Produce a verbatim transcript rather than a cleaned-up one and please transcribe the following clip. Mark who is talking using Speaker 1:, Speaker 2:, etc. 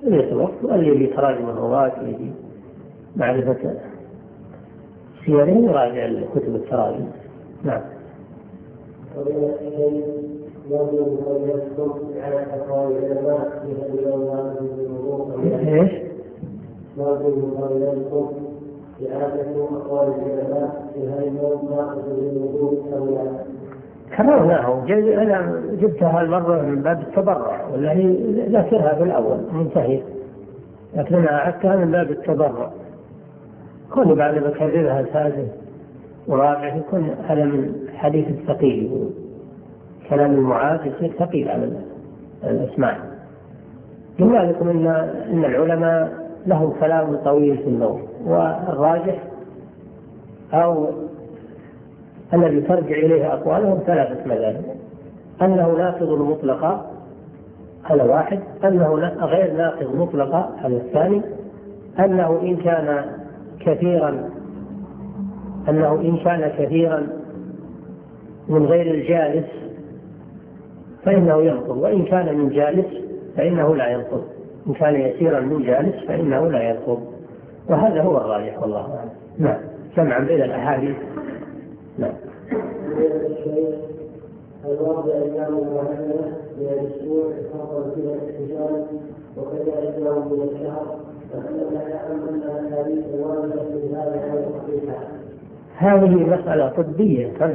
Speaker 1: اللي الوقت واللي بتراجم الرواة اللي معرفة سيرهم يراجع الكتب التراجم. نعم. ايش؟ كررناه، أنا جبتها المرة من باب التبرع، ولا هي ذاكرها في الأول منتهي، لكن أنا أعدتها من باب التبرع. كل بعد بكررها ثالث ورابع يكون هذا من حديث الثقيل، كلام المعاد يصير ثقيل على الأسماع. لذلك إن إن العلماء لهم كلام طويل في النوم، والراجح أو الذي ترجع إليه أقوالهم ثلاثة مذاهب: أنه ناقض مطلقا على واحد، أنه غير ناقض مطلقا على الثاني، أنه إن كان كثيرا أنه إن كان كثيرا من غير الجالس فإنه ينقض، وإن كان من جالس فإنه لا ينقض، إن كان يسيرا من جالس فإنه لا ينقض. وهذا هو الراجح والله أعلم. نعم، جمعا بين الأحاديث. نعم.
Speaker 2: الواقع أيام معينة من الأسبوع خاصة فيها الاحتفال وكذلك يوم من الشهر، فإننا نعلم أن الأحاديث الواردة في هذا هي صحيحة.
Speaker 1: هذه مسألة طبية